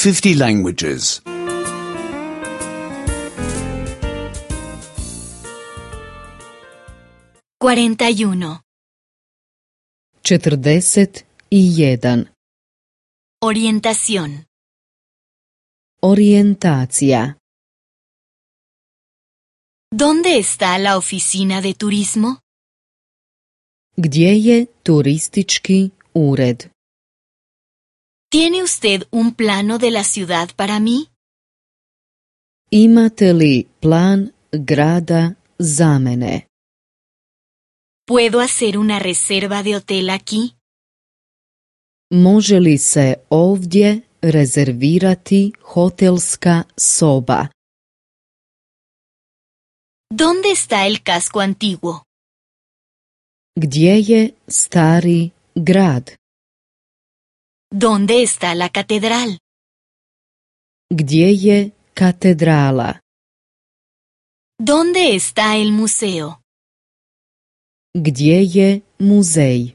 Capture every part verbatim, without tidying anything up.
fifty languages. cuarenta y uno. četrdeset jedan. Orientación. Orijentacija. ¿Dónde está la oficina de turismo? Gdje je turistički ured? ¿Tiene usted un plano de la ciudad para mí? Imate li plan grada za mene? ¿Puedo hacer una reserva de hotel aquí? Može li se ovdje rezervirati hotelska soba? ¿Dónde está el casco antiguo? Gdje je stari grad? ¿Dónde está la catedral? Gdje je katedrala? ¿Dónde está el museo? Gdje je muzej?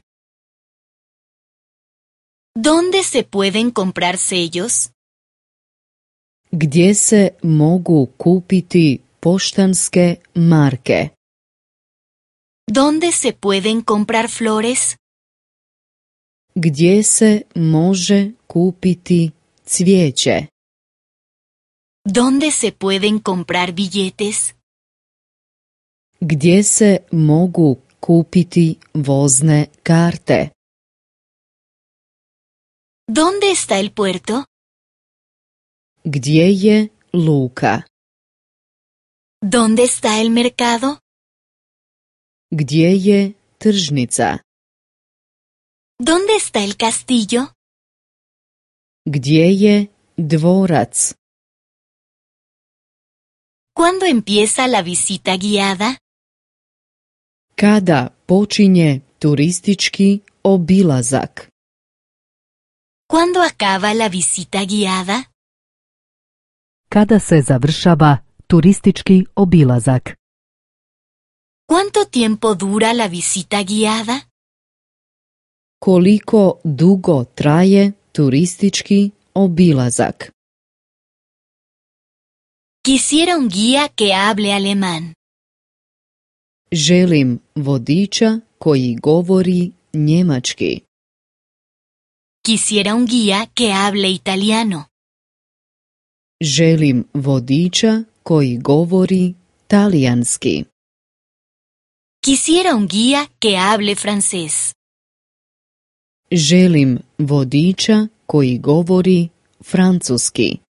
¿Dónde se pueden comprar sellos? Gdje se mogu kupiti poštanske marke? ¿Dónde se pueden comprar flores? Gdje se može kupiti cvijeće? ¿Dónde se pueden comprar billetes? Gdje se mogu kupiti vozne karte? ¿Dónde está el puerto? Gdje je luka? ¿Dónde está el mercado? Gdje je tržnica? ¿Dónde está el castillo? Gdje je dvorac? ¿Cuándo empieza la visita guiada? Kada počinje turistički obilazak? ¿Cuándo acaba la visita guiada? Kada se završava turistički obilazak? ¿Cuánto tiempo dura la visita guiada? Koliko dugo traje turistički obilazak? Quisiera un guía que hable alemán. Želim vodiča koji govori njemački. Quisiera un guía que hable italiano. Želim vodiča koji govori talijanski. Quisiera un guía que hable francés. Želim vodiča koji govori francuski.